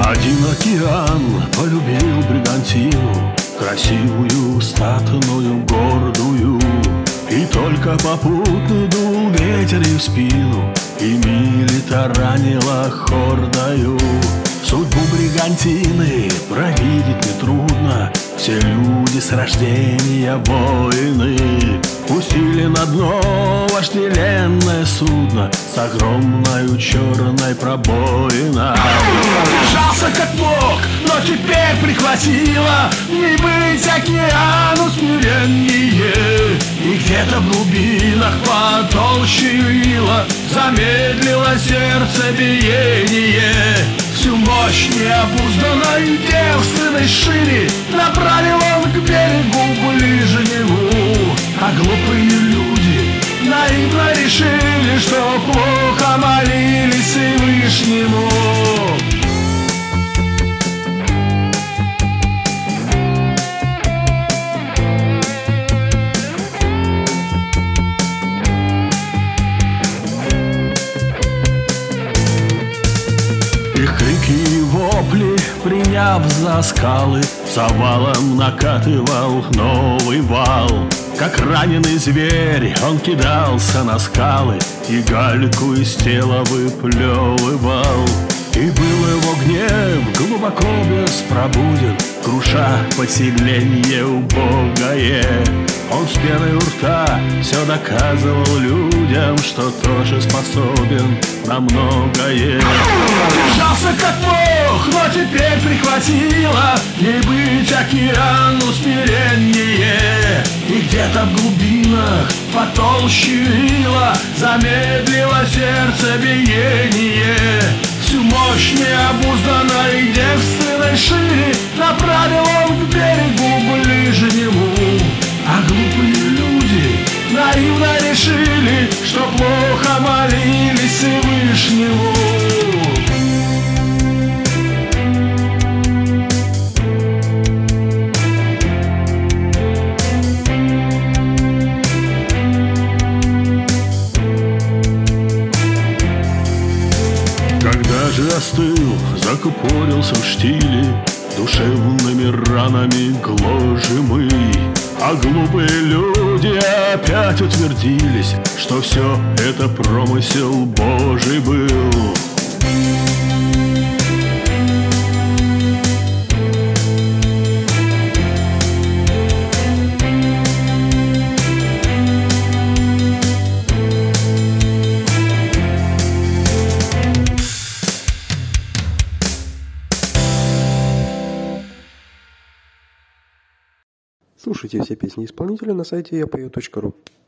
Один океан полюбил бригантину, красивую, статную, гордую. И только попутный дул ветер ей в спину, и Милли таранила хордою. Судьбу бригантины провидеть нетрудно, все люди с рождения воины. Пустили на дно вожделенное судно с огромной черной пробоиной. Держался как мог, но теперь прихватило не быть океану смирение. И где-то в глубинах потолще ила замедлило сердце биение. Всю мощь необузданной девственной шире направил он к берегу ближе него. А глупые люди наивно решили, что плохо молились Всевышнему. Их крики и вопли, приняв за скалы, за валом накатывал новый вал. Как раненый зверь он кидался на скалы и гальку из тела выплевывал. И был его гнев глубоко беспробуден, круша поселение убогое. Он с пеной у рта все доказывал людям, что тоже способен на многое. Держался как мог, но теперь прихватило не быть океану смирение. И где-то в глубинах потолще ила замедлило сердце биение. Всю мощь необузданной девственной шире направил он к берегу ближе нему. А глупые люди наивно решили, что плохо молились Всевышнему. Когда же остыл, закупорился в штиле душевными ранами гложемый, а глупые люди опять утвердились, что все это промысел Божий был. Слушайте все песни исполнителя на сайте yapeo.ru.